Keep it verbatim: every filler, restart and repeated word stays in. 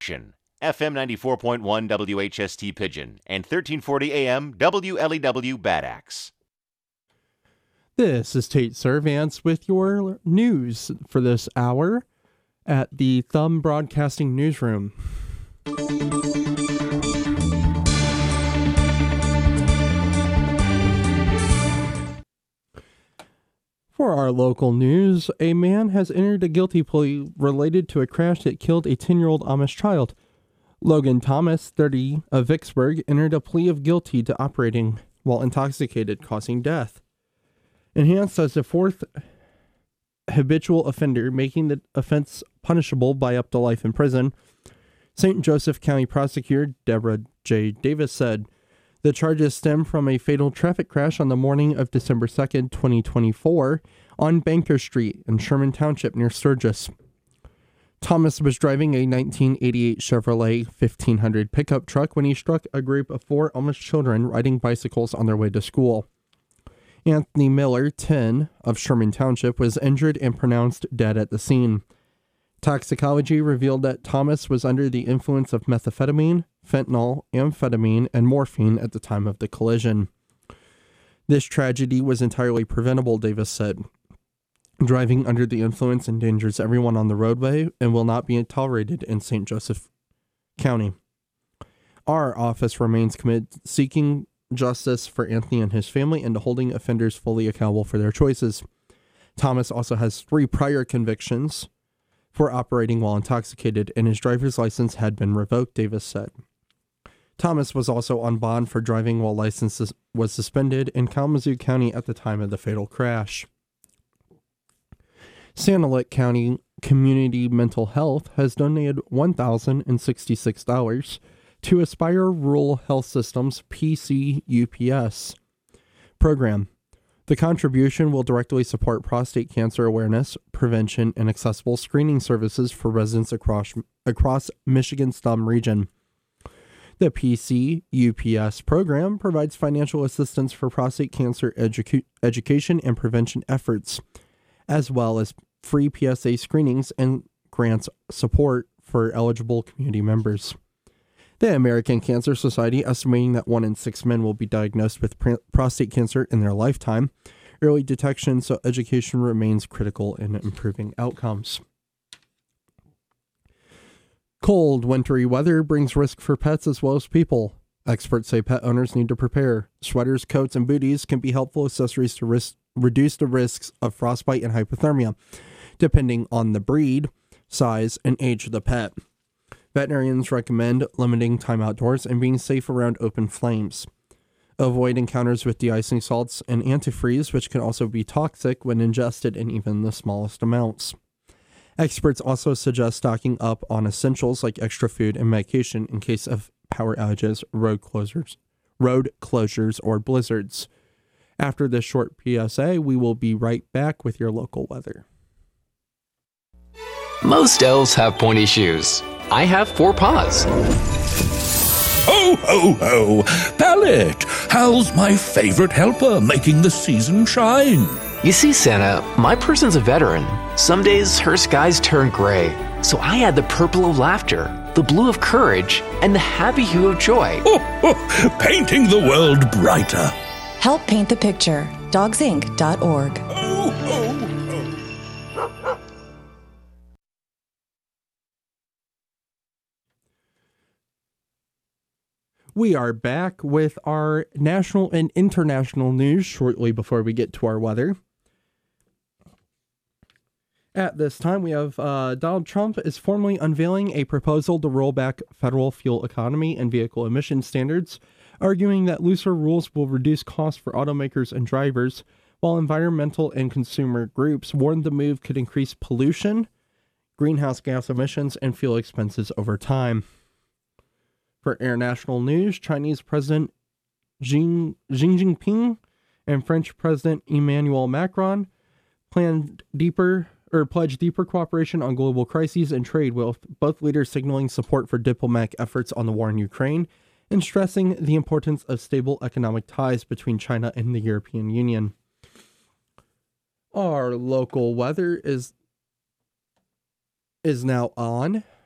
F M ninety-four point one W H S T Pigeon and thirteen forty A M W L E W Bad Axe. This is Tate Servance with your news for this hour at the Thumb Broadcasting Newsroom. For our local news, a man has entered a guilty plea related to a crash that killed a ten-year-old Amish child. Logan Thomas, thirty, of Vicksburg, entered a plea of guilty to operating while intoxicated, causing death. Enhanced as a fourth habitual offender, making the offense punishable by up to life in prison, Saint Joseph County Prosecutor Deborah J. Davis said the charges stem from a fatal traffic crash on the morning of December second, twenty twenty-four, on Banker Street in Sherman Township near Sturgis. Thomas was driving a nineteen eighty-eight Chevrolet fifteen hundred pickup truck when he struck a group of four Amish children riding bicycles on their way to school. Anthony Miller, ten, of Sherman Township, was injured and pronounced dead at the scene. Toxicology revealed that Thomas was under the influence of methamphetamine, fentanyl, amphetamine, and morphine at the time of the collision. This tragedy was entirely preventable, Davis said. Driving under the influence endangers everyone on the roadway and will not be tolerated in Saint Joseph County. Our office remains committed to seeking justice for Anthony and his family and to holding offenders fully accountable for their choices. Thomas also has three prior convictions for operating while intoxicated, and his driver's license had been revoked, Davis said. Thomas was also on bond for driving while license was suspended in Kalamazoo County at the time of the fatal crash. Sanilac County Community Mental Health has donated one thousand sixty-six dollars to Aspire Rural Health Systems P C U P S program. The contribution will directly support prostate cancer awareness, prevention, and accessible screening services for residents across, across Michigan's Thumb region. The P C U P S program provides financial assistance for prostate cancer edu- education and prevention efforts, as well as free P S A screenings and grants support for eligible community members. The American Cancer Society estimating that one in six men will be diagnosed with pr- prostate cancer in their lifetime. Early detection, so education remains critical in improving outcomes. Cold, wintry weather brings risk for pets as well as people. Experts say pet owners need to prepare. Sweaters, coats, and booties can be helpful accessories to risk, reduce the risks of frostbite and hypothermia, depending on the breed, size, and age of the pet. Veterinarians recommend limiting time outdoors and being safe around open flames. Avoid encounters with de-icing salts and antifreeze, which can also be toxic when ingested in even the smallest amounts. Experts also suggest stocking up on essentials like extra food and medication in case of power outages, road closures, road closures, or blizzards. After this short P S A, we will be right back with your local weather. Most elves have pointy shoes. I have four paws. Ho, ho, ho! Pallet! Hal's my favorite helper, making the season shine. You see, Santa, my person's a veteran. Some days her skies turn gray. So I add the purple of laughter, the blue of courage, and the happy hue of joy. Oh, oh, painting the world brighter. Help paint the picture. dogs inc dot org. Oh, oh, oh. We are back with our national and international news shortly before we get to our weather. At this time, we have uh, Donald Trump is formally unveiling a proposal to roll back federal fuel economy and vehicle emission standards, arguing that looser rules will reduce costs for automakers and drivers, while environmental and consumer groups warned the move could increase pollution, greenhouse gas emissions, and fuel expenses over time. For international news, Chinese President Xi, Xi Jinping and French President Emmanuel Macron planned deeper or pledged deeper cooperation on global crises and trade, with both leaders signaling support for diplomatic efforts on the war in Ukraine and stressing the importance of stable economic ties between China and the European Union. Our local weather is is now on.